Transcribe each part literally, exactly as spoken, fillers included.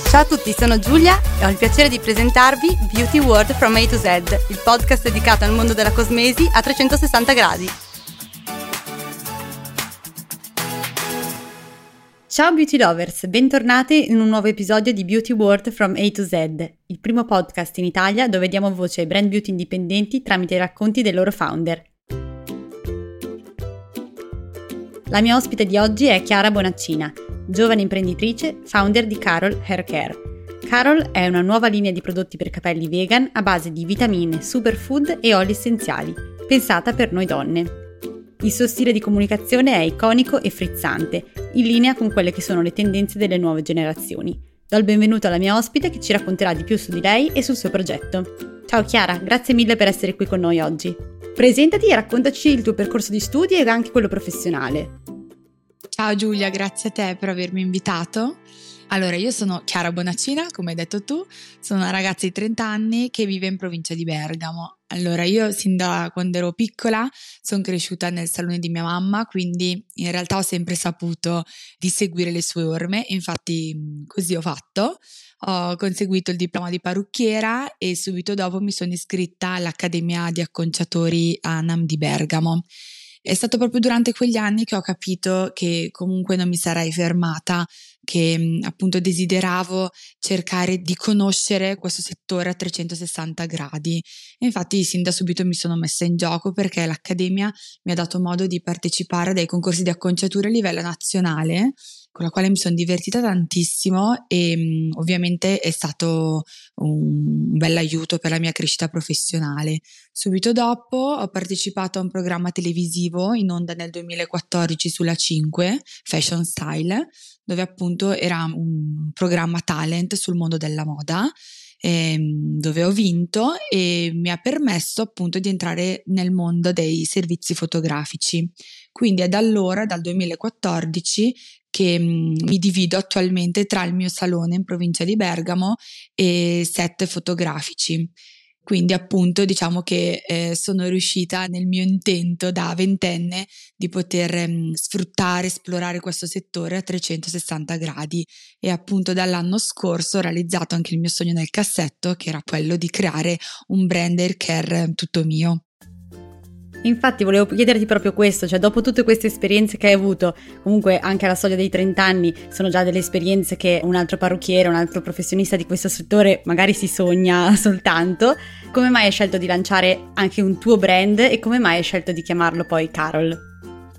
Ciao a tutti, sono Giulia e ho il piacere di presentarvi Beauty World from A to Z, il podcast dedicato al mondo della cosmesi a trecentosessanta gradi. Ciao Beauty Lovers, bentornati in un nuovo episodio di Beauty World from A to Z, il primo podcast in Italia dove diamo voce ai brand beauty indipendenti tramite i racconti dei loro founder. La mia ospite di oggi è Chiara Bonaccina, giovane imprenditrice, founder di Carol Hair Care. Carol è una nuova linea di prodotti per capelli vegan a base di vitamine, superfood e oli essenziali, pensata per noi donne. Il suo stile di comunicazione è iconico e frizzante, in linea con quelle che sono le tendenze delle nuove generazioni. Do il benvenuto alla mia ospite che ci racconterà di più su di lei e sul suo progetto. Ciao Chiara, grazie mille per essere qui con noi oggi. Presentati e raccontaci il tuo percorso di studi e anche quello professionale. Ciao Giulia, grazie a te per avermi invitato. Allora, io sono Chiara Bonaccina, come hai detto tu, sono una ragazza di trenta anni che vive in provincia di Bergamo. Allora, io sin da quando ero piccola sono cresciuta nel salone di mia mamma, quindi in realtà ho sempre saputo di seguire le sue orme, infatti così ho fatto. Ho conseguito il diploma di parrucchiera e subito dopo mi sono iscritta all'Accademia di Acconciatori A N A M di Bergamo. È stato proprio durante quegli anni che ho capito che comunque non mi sarei fermata, che appunto desideravo cercare di conoscere questo settore a trecentosessanta gradi. E infatti sin da subito mi sono messa in gioco perché l'Accademia mi ha dato modo di partecipare a dei concorsi di acconciature a livello nazionale, con la quale mi sono divertita tantissimo e mh, ovviamente è stato un bel aiuto per la mia crescita professionale. Subito dopo ho partecipato a un programma televisivo in onda nel duemilaquattordici sulla cinque, Fashion Style, dove appunto era un programma talent sul mondo della moda, ehm, dove ho vinto e mi ha permesso appunto di entrare nel mondo dei servizi fotografici. Quindi è da allora, dal duemilaquattordici, che mh, mi divido attualmente tra il mio salone in provincia di Bergamo e set fotografici. Quindi appunto diciamo che eh, sono riuscita nel mio intento da ventenne di poter mh, sfruttare, esplorare questo settore a trecentosessanta gradi e appunto dall'anno scorso ho realizzato anche il mio sogno nel cassetto, che era quello di creare un brand hair care tutto mio. Infatti volevo chiederti proprio questo, cioè dopo tutte queste esperienze che hai avuto, comunque anche alla soglia dei trenta anni sono già delle esperienze che un altro parrucchiere, un altro professionista di questo settore magari si sogna soltanto, come mai hai scelto di lanciare anche un tuo brand e come mai hai scelto di chiamarlo poi Carol?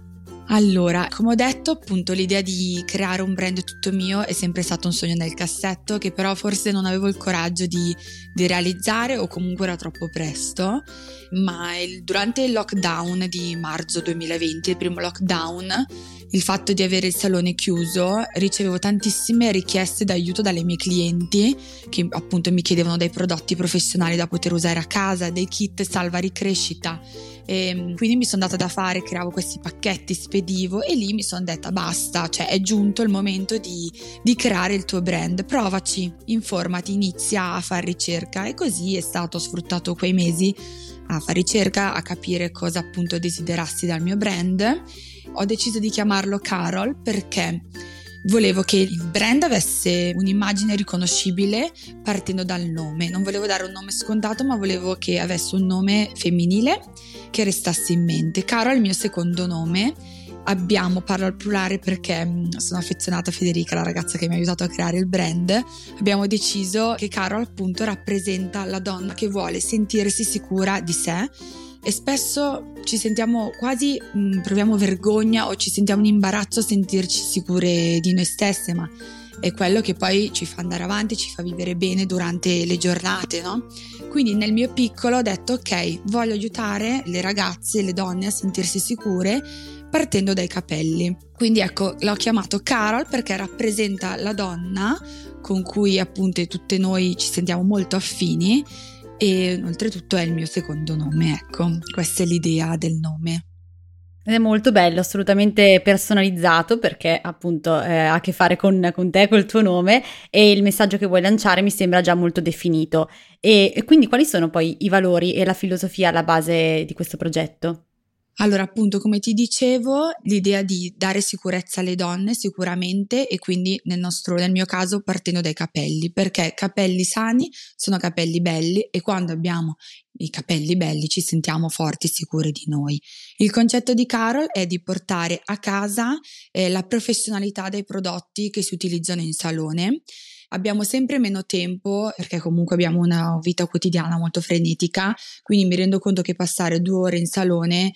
Allora, come ho detto, appunto l'idea di creare un brand tutto mio è sempre stato un sogno nel cassetto che però forse non avevo il coraggio di, di realizzare o comunque era troppo presto, ma il, durante il lockdown di marzo duemilaventi, il primo lockdown, il fatto di avere il salone chiuso, ricevevo tantissime richieste d'aiuto dalle mie clienti che appunto mi chiedevano dei prodotti professionali da poter usare a casa, dei kit salva ricrescita. E quindi mi sono data da fare, creavo questi pacchetti, spedivo e lì mi sono detta basta, cioè è giunto il momento di, di creare il tuo brand, provaci, informati, inizia a fare ricerca e così è stato. Ho sfruttato quei mesi a fare ricerca, a capire cosa appunto desiderassi dal mio brand. Ho deciso di chiamarlo Carol perché volevo che il brand avesse un'immagine riconoscibile partendo dal nome. Non volevo dare un nome scontato, ma volevo che avesse un nome femminile che restasse in mente. Caro è il mio secondo nome. Abbiamo, parlo al plurale perché sono affezionata a Federica, la ragazza che mi ha aiutato a creare il brand. Abbiamo deciso che Carol appunto rappresenta la donna che vuole sentirsi sicura di sé e spesso ci sentiamo quasi, mh, proviamo vergogna o ci sentiamo in imbarazzo a sentirci sicure di noi stesse, ma è quello che poi ci fa andare avanti, ci fa vivere bene durante le giornate, no? Quindi nel mio piccolo ho detto ok, voglio aiutare le ragazze, le donne a sentirsi sicure partendo dai capelli. Quindi ecco, l'ho chiamato Carol perché rappresenta la donna con cui appunto tutte noi ci sentiamo molto affini e oltretutto è il mio secondo nome, ecco, questa è l'idea del nome. Ed è molto bello, assolutamente personalizzato perché appunto eh, ha a che fare con, con te, col tuo nome e il messaggio che vuoi lanciare mi sembra già molto definito. E, e quindi quali sono poi i valori e la filosofia alla base di questo progetto? Allora, appunto, come ti dicevo, l'idea di dare sicurezza alle donne sicuramente, e quindi nel nostro, nel mio caso partendo dai capelli, perché capelli sani sono capelli belli e quando abbiamo i capelli belli ci sentiamo forti e sicure di noi. Il concetto di Carol è di portare a casa eh, la professionalità dei prodotti che si utilizzano in salone. Abbiamo sempre meno tempo perché comunque abbiamo una vita quotidiana molto frenetica, quindi mi rendo conto che passare due ore in salone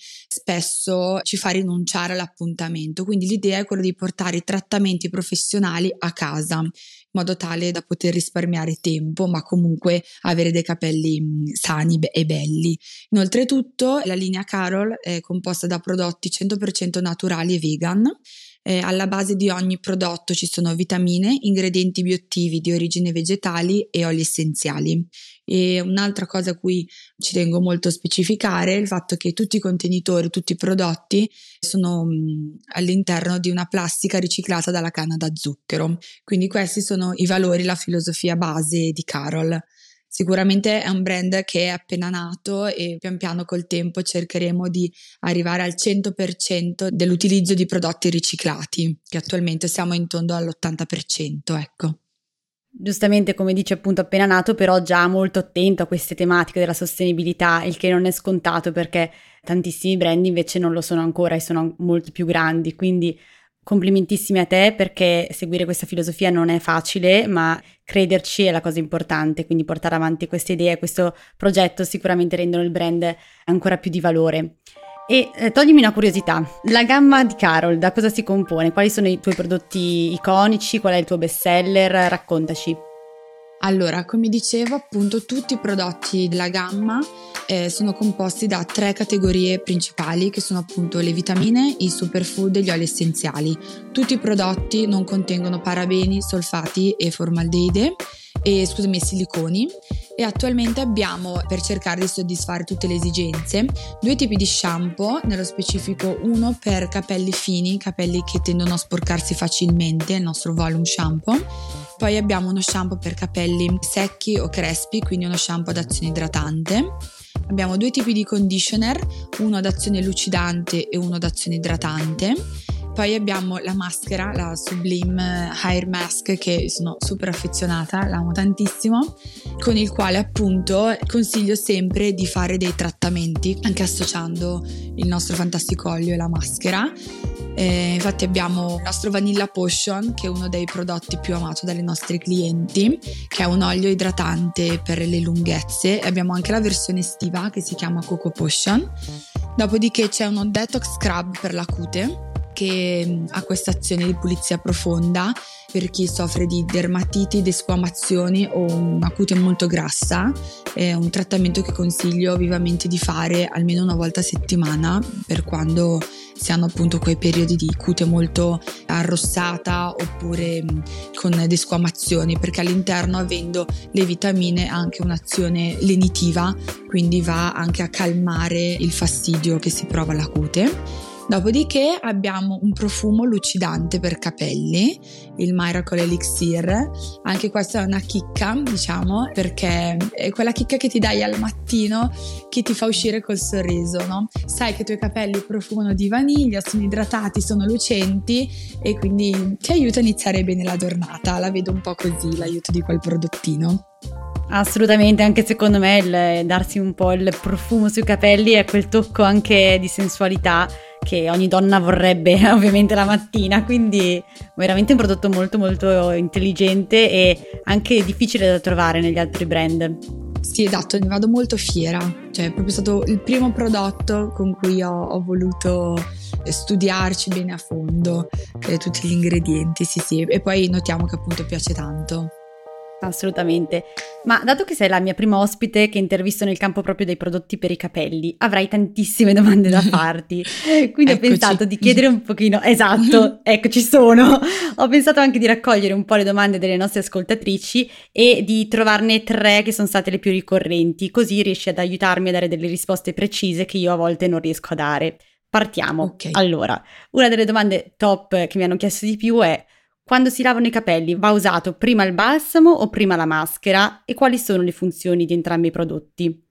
spesso ci fa rinunciare all'appuntamento, quindi l'idea è quella di portare i trattamenti professionali a casa in modo tale da poter risparmiare tempo ma comunque avere dei capelli sani e belli. Inoltretutto la linea Carol è composta da prodotti cento per cento naturali e vegan. Eh, alla base di ogni prodotto ci sono vitamine, ingredienti bioattivi di origine vegetali e oli essenziali. E un'altra cosa a cui ci tengo molto a specificare è il fatto che tutti i contenitori, tutti i prodotti sono mh, all'interno di una plastica riciclata dalla canna da zucchero. Quindi questi sono i valori, la filosofia base di Carol. Sicuramente è un brand che è appena nato e pian piano col tempo cercheremo di arrivare al cento per cento dell'utilizzo di prodotti riciclati, che attualmente siamo intorno all'ottanta per cento, ecco. Giustamente, come dice, appunto appena nato, però già molto attento a queste tematiche della sostenibilità, il che non è scontato perché tantissimi brand invece non lo sono ancora e sono molto più grandi, quindi complimentissimi a te perché seguire questa filosofia non è facile, ma crederci è la cosa importante, quindi portare avanti queste idee, questo progetto sicuramente rendono il brand ancora più di valore. E eh, toglimi una curiosità, la gamma di Carol da cosa si compone? Quali sono i tuoi prodotti iconici? Qual è il tuo best seller? Raccontaci. Allora, come dicevo, appunto tutti i prodotti della gamma eh, sono composti da tre categorie principali che sono appunto le vitamine, i superfood e gli oli essenziali. Tutti i prodotti non contengono parabeni, solfati e formaldeide e scusami, siliconi, e attualmente abbiamo, per cercare di soddisfare tutte le esigenze, due tipi di shampoo, nello specifico uno per capelli fini, capelli che tendono a sporcarsi facilmente, il nostro volume shampoo. Poi abbiamo uno shampoo per capelli secchi o crespi, quindi uno shampoo ad azione idratante. Abbiamo due tipi di conditioner, uno ad azione lucidante e uno ad azione idratante. Poi abbiamo la maschera, la Sublime Hair Mask, che sono super affezionata, l'amo tantissimo, con il quale appunto consiglio sempre di fare dei trattamenti, anche associando il nostro fantastico olio e la maschera. Eh, infatti abbiamo il nostro Vanilla Potion, che è uno dei prodotti più amati dalle nostre clienti, che è un olio idratante per le lunghezze, e abbiamo anche la versione estiva che si chiama Coco Potion. Dopodiché c'è uno Detox Scrub per la cute, che ha questa azione di pulizia profonda per chi soffre di dermatiti, desquamazioni o una cute molto grassa. È un trattamento che consiglio vivamente di fare almeno una volta a settimana per quando si hanno appunto quei periodi di cute molto arrossata oppure con desquamazioni, perché all'interno, avendo le vitamine, ha anche un'azione lenitiva, quindi va anche a calmare il fastidio che si prova alla cute. Dopodiché abbiamo un profumo lucidante per capelli, il Miracle Elixir. Anche questa è una chicca, diciamo, perché è quella chicca che ti dai al mattino che ti fa uscire col sorriso, no? Sai che i tuoi capelli profumano di vaniglia, sono idratati, sono lucenti e quindi ti aiuta a iniziare bene la giornata. La vedo un po' così, l'aiuto di quel prodottino. Assolutamente, anche secondo me il darsi un po' il profumo sui capelli è quel tocco anche di sensualità che ogni donna vorrebbe ovviamente la mattina, quindi veramente un prodotto molto molto intelligente e anche difficile da trovare negli altri brand. Sì, esatto, ne vado molto fiera, cioè è proprio stato il primo prodotto con cui ho, ho voluto studiarci bene a fondo eh, tutti gli ingredienti, sì sì, e poi notiamo che appunto piace tanto. Assolutamente, ma dato che sei la mia prima ospite che intervisto nel campo proprio dei prodotti per i capelli, avrai tantissime domande da farti, quindi Eccoci. Ho pensato di chiedere un pochino, esatto, ecco ci sono, ho pensato anche di raccogliere un po' le domande delle nostre ascoltatrici e di trovarne tre che sono state le più ricorrenti, così riesci ad aiutarmi a dare delle risposte precise che io a volte non riesco a dare. Partiamo. Okay. Allora, una delle domande top che mi hanno chiesto di più è: quando si lavano i capelli va usato prima il balsamo o prima la maschera e quali sono le funzioni di entrambi i prodotti?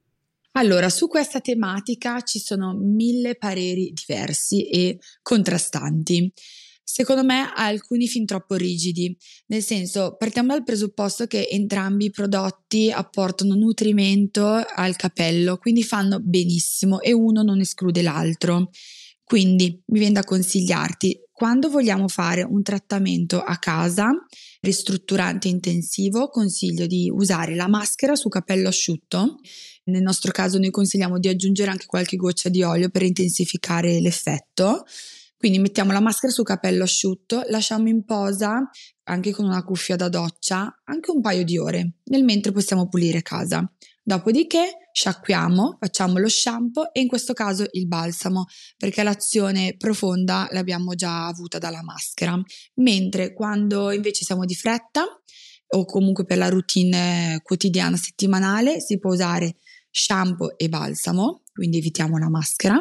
Allora, su questa tematica ci sono mille pareri diversi e contrastanti. Secondo me alcuni fin troppo rigidi, nel senso partiamo dal presupposto che entrambi i prodotti apportano nutrimento al capello, quindi fanno benissimo e uno non esclude l'altro. Quindi mi viene da consigliarti, quando vogliamo fare un trattamento a casa ristrutturante intensivo, consiglio di usare la maschera su capello asciutto. Nel nostro caso noi consigliamo di aggiungere anche qualche goccia di olio per intensificare l'effetto. Quindi mettiamo la maschera su capello asciutto, lasciamo in posa anche con una cuffia da doccia anche un paio di ore, nel mentre possiamo pulire casa. Dopodiché sciacquiamo, facciamo lo shampoo e in questo caso il balsamo, perché l'azione profonda l'abbiamo già avuta dalla maschera. Mentre quando invece siamo di fretta o comunque per la routine quotidiana settimanale si può usare shampoo e balsamo, quindi evitiamo la maschera.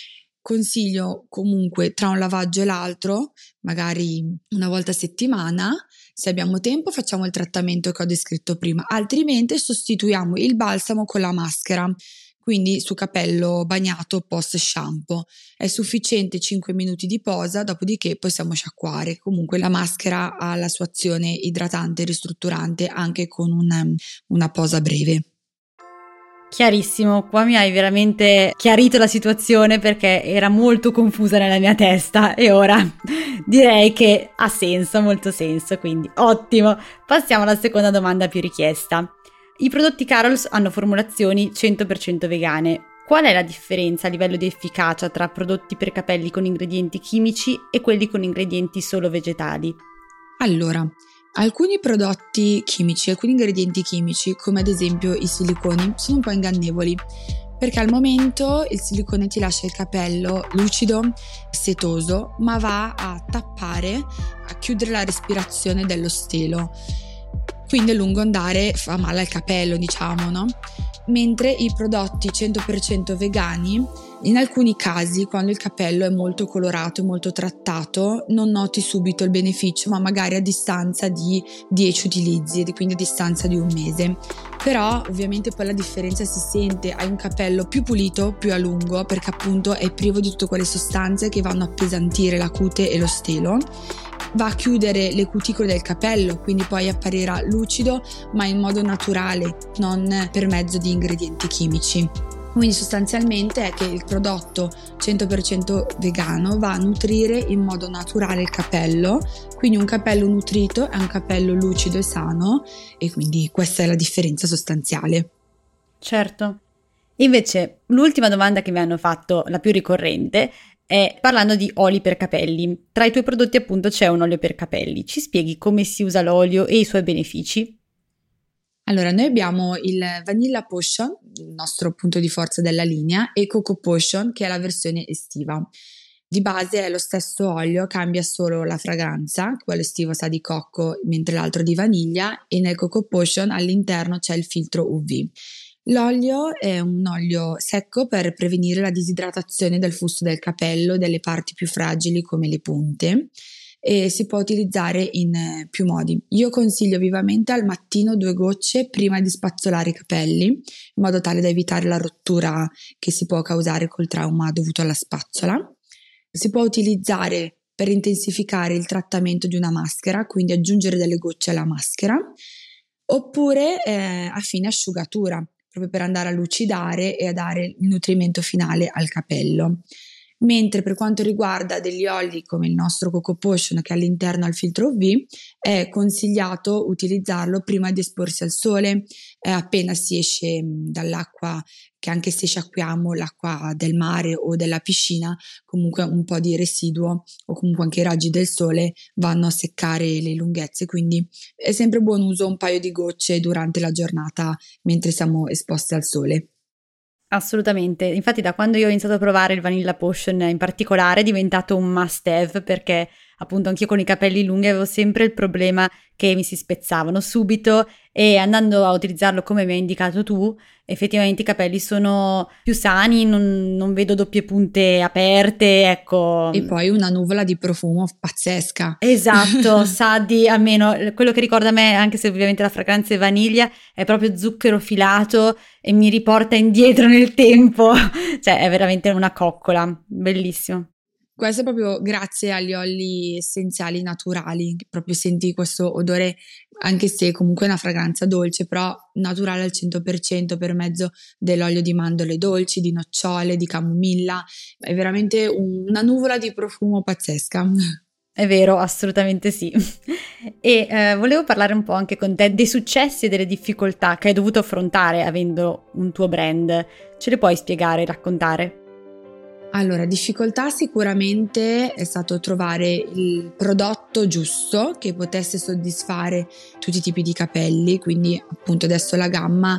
Consiglio comunque tra un lavaggio e l'altro, magari una volta a settimana, se abbiamo tempo facciamo il trattamento che ho descritto prima, altrimenti sostituiamo il balsamo con la maschera, quindi su capello bagnato post shampoo. È sufficiente cinque minuti di posa, dopodiché possiamo sciacquare. Comunque la maschera ha la sua azione idratante e ristrutturante anche con una, una posa breve. Chiarissimo, qua mi hai veramente chiarito la situazione perché era molto confusa nella mia testa e ora direi che ha senso, molto senso, quindi ottimo. Passiamo alla seconda domanda più richiesta. I prodotti Carol's hanno formulazioni cento per cento vegane. Qual è la differenza a livello di efficacia tra prodotti per capelli con ingredienti chimici e quelli con ingredienti solo vegetali? Allora, alcuni prodotti chimici, alcuni ingredienti chimici, come ad esempio i siliconi, sono un po' ingannevoli, perché al momento il silicone ti lascia il capello lucido, setoso, ma va a tappare, a chiudere la respirazione dello stelo. Quindi a lungo andare fa male al capello, diciamo, no? Mentre i prodotti cento per cento vegani, in alcuni casi, quando il capello è molto colorato e molto trattato, non noti subito il beneficio, ma magari a distanza di dieci utilizzi, quindi a distanza di un mese. Però ovviamente poi la differenza si sente, hai un capello più pulito, più a lungo, perché appunto è privo di tutte quelle sostanze che vanno a appesantire la cute e lo stelo. Va a chiudere le cuticole del capello, quindi poi apparirà lucido, ma in modo naturale, non per mezzo di ingredienti chimici. Quindi sostanzialmente è che il prodotto cento per cento vegano va a nutrire in modo naturale il capello, quindi un capello nutrito è un capello lucido e sano, e quindi questa è la differenza sostanziale. Certo. Invece l'ultima domanda che mi hanno fatto, la più ricorrente, è parlando di oli per capelli. Tra i tuoi prodotti appunto c'è un olio per capelli. Ci spieghi come si usa l'olio e i suoi benefici? Allora, noi abbiamo il Vanilla Potion, il nostro punto di forza della linea, e Coco Potion, che è la versione estiva. Di base è lo stesso olio, cambia solo la fragranza, quello estivo sa di cocco, mentre l'altro di vaniglia, e nel Coco Potion all'interno c'è il filtro U V. L'olio è un olio secco per prevenire la disidratazione del fusto del capello, delle parti più fragili come le punte, e si può utilizzare in più modi. Io consiglio vivamente al mattino due gocce prima di spazzolare i capelli, in modo tale da evitare la rottura che si può causare col trauma dovuto alla spazzola. Si può utilizzare per intensificare il trattamento di una maschera, quindi aggiungere delle gocce alla maschera, oppure eh, a fine asciugatura, proprio per andare a lucidare e a dare il nutrimento finale al capello. Mentre per quanto riguarda degli oli come il nostro Coco Potion, che all'interno ha il filtro U V, è consigliato utilizzarlo prima di esporsi al sole, eh, appena si esce dall'acqua, che anche se sciacquiamo l'acqua del mare o della piscina, comunque un po' di residuo o comunque anche i raggi del sole vanno a seccare le lunghezze, quindi è sempre buon uso un paio di gocce durante la giornata mentre siamo esposti al sole. Assolutamente, infatti da quando io ho iniziato a provare il Vanilla Potion in particolare è diventato un must have perché appunto anch'io con i capelli lunghi avevo sempre il problema che mi si spezzavano subito, e andando a utilizzarlo come mi hai indicato tu, effettivamente i capelli sono più sani, non, non vedo doppie punte aperte, ecco. E poi una nuvola di profumo pazzesca. Esatto, sa di, almeno quello che ricorda a me, anche se ovviamente la fragranza è vaniglia, è proprio zucchero filato e mi riporta indietro nel tempo, cioè è veramente una coccola, bellissimo. Questo è proprio grazie agli oli essenziali naturali, proprio senti questo odore, anche se comunque è una fragranza dolce, però naturale al cento per cento per mezzo dell'olio di mandorle dolci, di nocciole, di camomilla. È veramente una nuvola di profumo pazzesca. È vero, assolutamente sì. E eh, volevo parlare un po' anche con te dei successi e delle difficoltà che hai dovuto affrontare avendo un tuo brand. Ce le puoi spiegare, raccontare? Allora, difficoltà sicuramente è stato trovare il prodotto giusto che potesse soddisfare tutti i tipi di capelli, quindi appunto adesso la gamma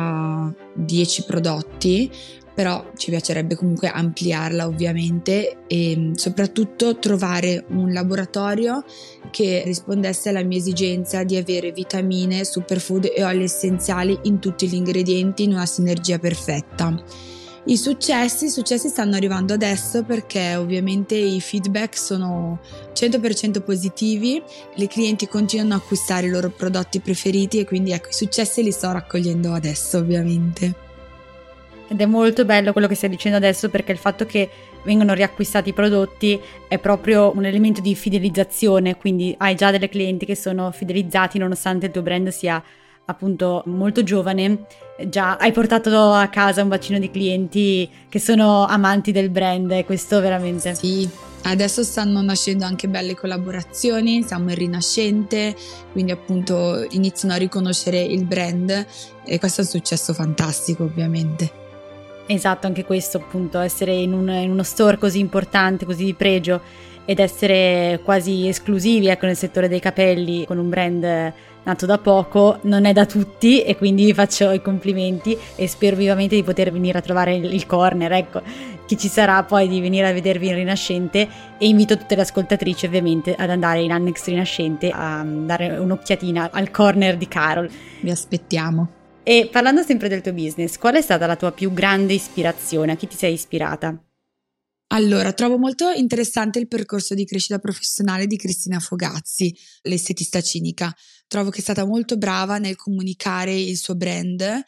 ha dieci prodotti, però ci piacerebbe comunque ampliarla ovviamente, e soprattutto trovare un laboratorio che rispondesse alla mia esigenza di avere vitamine, superfood e oli essenziali in tutti gli ingredienti in una sinergia perfetta. I successi, i successi stanno arrivando adesso perché ovviamente i feedback sono cento per cento positivi, le clienti continuano a acquistare i loro prodotti preferiti e quindi ecco, i successi li sto raccogliendo adesso ovviamente. Ed è molto bello quello che stai dicendo adesso, perché il fatto che vengono riacquistati i prodotti è proprio un elemento di fidelizzazione, quindi hai già delle clienti che sono fidelizzati nonostante il tuo brand sia appunto molto giovane, già hai portato a casa un bacino di clienti che sono amanti del brand, e questo veramente... Sì, adesso stanno nascendo anche belle collaborazioni, siamo in rinascente, quindi appunto iniziano a riconoscere il brand e questo è un successo fantastico ovviamente. Esatto, anche questo appunto, essere in, un, in uno store così importante, così di pregio, ed essere quasi esclusivi, ecco, nel settore dei capelli con un brand nato da poco, non è da tutti, e quindi vi faccio i complimenti e spero vivamente di poter venire a trovare il, il corner, ecco, chi ci sarà poi di venire a vedervi in Rinascente, e invito tutte le ascoltatrici ovviamente ad andare in Annex Rinascente a dare un'occhiatina al corner di Carol. Vi aspettiamo. E parlando sempre del tuo business, qual è stata la tua più grande ispirazione? A chi ti sei ispirata? Allora, trovo molto interessante il percorso di crescita professionale di Cristina Fogazzi, l'estetista cinica. Trovo che è stata molto brava nel comunicare il suo brand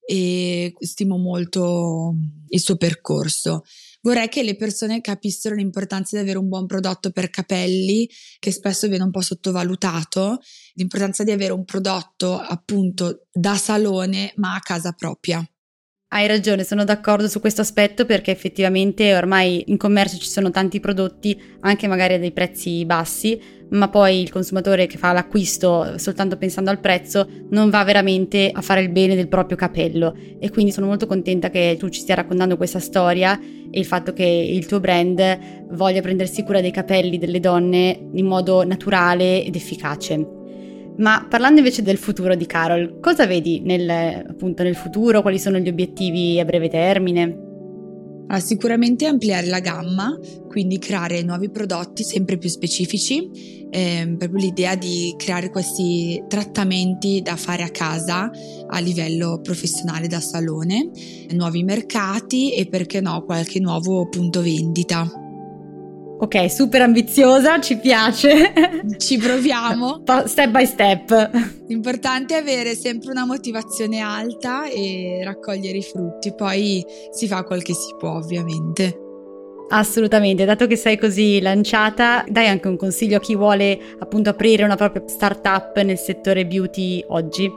e stimo molto il suo percorso. Vorrei che le persone capissero l'importanza di avere un buon prodotto per capelli, che spesso viene un po' sottovalutato, l'importanza di avere un prodotto appunto da salone ma a casa propria. Hai ragione, sono d'accordo su questo aspetto, perché effettivamente ormai in commercio ci sono tanti prodotti, anche magari a dei prezzi bassi, ma poi il consumatore che fa l'acquisto soltanto pensando al prezzo non va veramente a fare il bene del proprio capello, e quindi sono molto contenta che tu ci stia raccontando questa storia e il fatto che il tuo brand voglia prendersi cura dei capelli delle donne in modo naturale ed efficace. Ma parlando invece del futuro di Carol, cosa vedi nel, appunto nel futuro? Quali sono gli obiettivi a breve termine? Ah, sicuramente ampliare la gamma, quindi creare nuovi prodotti sempre più specifici, ehm, proprio l'idea di creare questi trattamenti da fare a casa a livello professionale da salone, nuovi mercati e perché no qualche nuovo punto vendita. Ok, super ambiziosa, ci piace. Ci proviamo. Step by step. L'importante è avere sempre una motivazione alta e raccogliere i frutti, poi si fa quel che si può ovviamente. Assolutamente, dato che sei così lanciata, dai anche un consiglio a chi vuole appunto aprire una propria startup nel settore beauty oggi.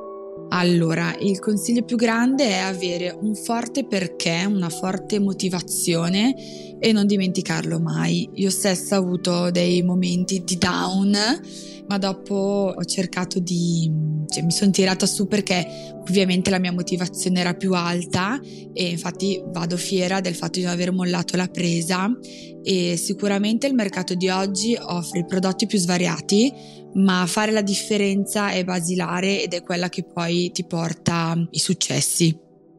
Allora, il consiglio più grande è avere un forte perché, una forte motivazione e non dimenticarlo mai. Io stessa ho avuto dei momenti di down, ma dopo ho cercato di, cioè mi sono tirata su perché ovviamente la mia motivazione era più alta e infatti vado fiera del fatto di non aver mollato la presa. E sicuramente il mercato di oggi offre i prodotti più svariati, ma fare la differenza è basilare ed è quella che poi ti porta i successi.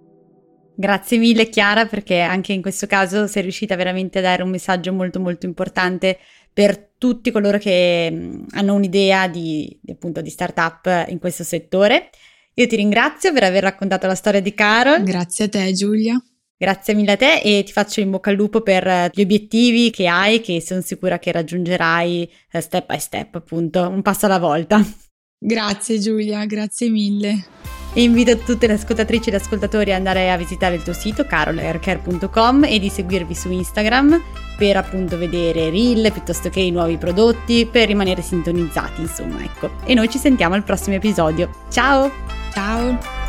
Grazie mille Chiara, perché anche in questo caso sei riuscita veramente a dare un messaggio molto molto importante per tutti coloro che hanno un'idea di, di appunto di startup in questo settore. Io ti ringrazio per aver raccontato la storia di Carol. Grazie a te, Giulia. Grazie mille a te e ti faccio in bocca al lupo per gli obiettivi che hai, che sono sicura che raggiungerai step by step, appunto, un passo alla volta. Grazie Giulia, grazie mille. E invito tutte le ascoltatrici e gli ascoltatori ad andare a visitare il tuo sito carol hair care punto com e di seguirvi su Instagram per appunto vedere reel piuttosto che i nuovi prodotti, per rimanere sintonizzati, insomma, ecco. E noi ci sentiamo al prossimo episodio. Ciao! Ciao!